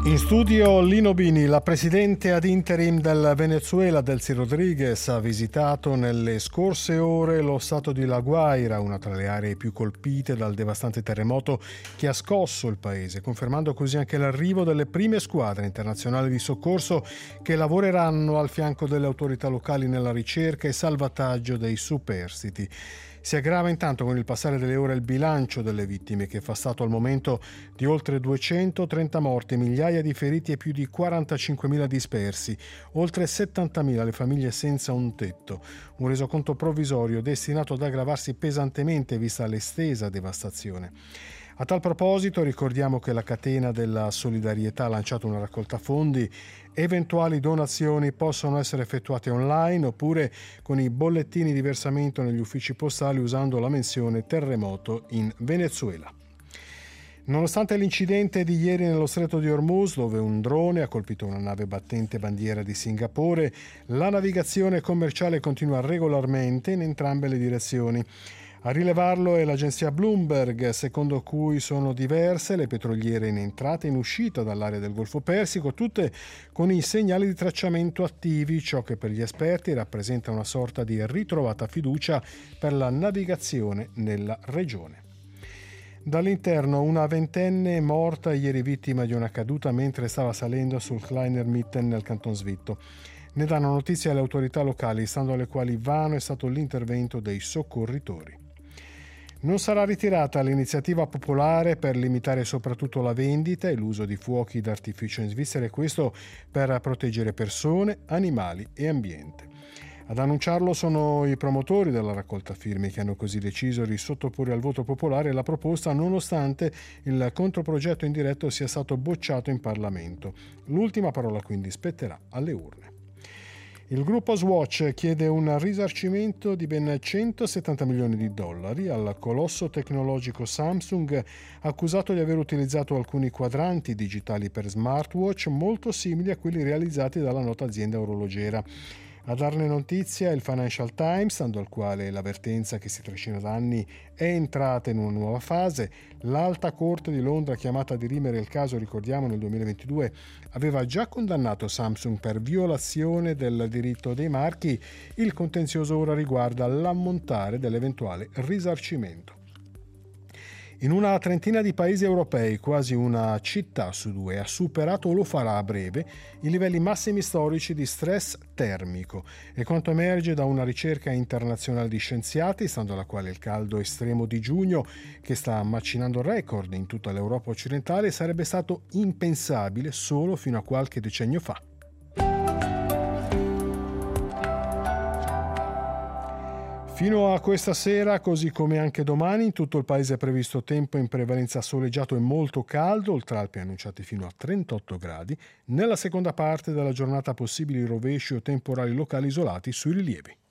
In studio Lino Bini, la presidente ad interim del Venezuela, Delcy Rodriguez, ha visitato nelle scorse ore lo stato di La Guaira, una tra le aree più colpite dal devastante terremoto che ha scosso il paese, confermando così anche l'arrivo delle prime squadre internazionali di soccorso che lavoreranno al fianco delle autorità locali nella ricerca e salvataggio dei superstiti. Si aggrava intanto con il passare delle ore il bilancio delle vittime, che fa stato al momento di oltre 230 morti, migliaia di feriti e più di 45.000 dispersi, oltre 70.000 le famiglie senza un tetto. Un resoconto provvisorio destinato ad aggravarsi pesantemente vista l'estesa devastazione. A tal proposito ricordiamo che la catena della solidarietà ha lanciato una raccolta fondi. Eventuali donazioni possono essere effettuate online oppure con i bollettini di versamento negli uffici postali usando la menzione terremoto in Venezuela. Nonostante l'incidente di ieri nello stretto di Hormuz, dove un drone ha colpito una nave battente bandiera di Singapore, la navigazione commerciale continua regolarmente in entrambe le direzioni. A rilevarlo è l'agenzia Bloomberg, secondo cui sono diverse le petroliere in entrata e in uscita dall'area del Golfo Persico, tutte con i segnali di tracciamento attivi, ciò che per gli esperti rappresenta una sorta di ritrovata fiducia per la navigazione nella regione. Dall'interno, una ventenne è morta ieri vittima di una caduta mentre stava salendo sul Kleiner Mitten nel Canton Svitto. Ne danno notizia le autorità locali, stando alle quali vano è stato l'intervento dei soccorritori. Non sarà ritirata l'iniziativa popolare per limitare soprattutto la vendita e l'uso di fuochi d'artificio in Svizzera, e questo per proteggere persone, animali e ambiente. Ad annunciarlo sono i promotori della raccolta firme, che hanno così deciso di sottoporre al voto popolare la proposta nonostante il controprogetto indiretto sia stato bocciato in Parlamento. L'ultima parola quindi spetterà alle urne. Il gruppo Swatch chiede un risarcimento di ben 170 milioni di dollari al colosso tecnologico Samsung, accusato di aver utilizzato alcuni quadranti digitali per smartwatch molto simili a quelli realizzati dalla nota azienda orologera. A darne notizia il Financial Times, stando al quale l'avvertenza, che si trascina da anni, è entrata in una nuova fase. L'Alta Corte di Londra, chiamata a dirimere il caso, ricordiamo, nel 2022, aveva già condannato Samsung per violazione del diritto dei marchi. Il contenzioso ora riguarda l'ammontare dell'eventuale risarcimento. In una trentina di paesi europei, quasi una città su due ha superato o lo farà a breve i livelli massimi storici di stress termico. È quanto emerge da una ricerca internazionale di scienziati, stando alla quale il caldo estremo di giugno, che sta macinando record in tutta l'Europa occidentale, sarebbe stato impensabile solo fino a qualche decennio fa. Fino a questa sera, così come anche domani, in tutto il paese è previsto tempo in prevalenza soleggiato e molto caldo, oltre Alpi annunciati fino a 38 gradi. Nella seconda parte della giornata possibili rovesci o temporali locali isolati sui rilievi.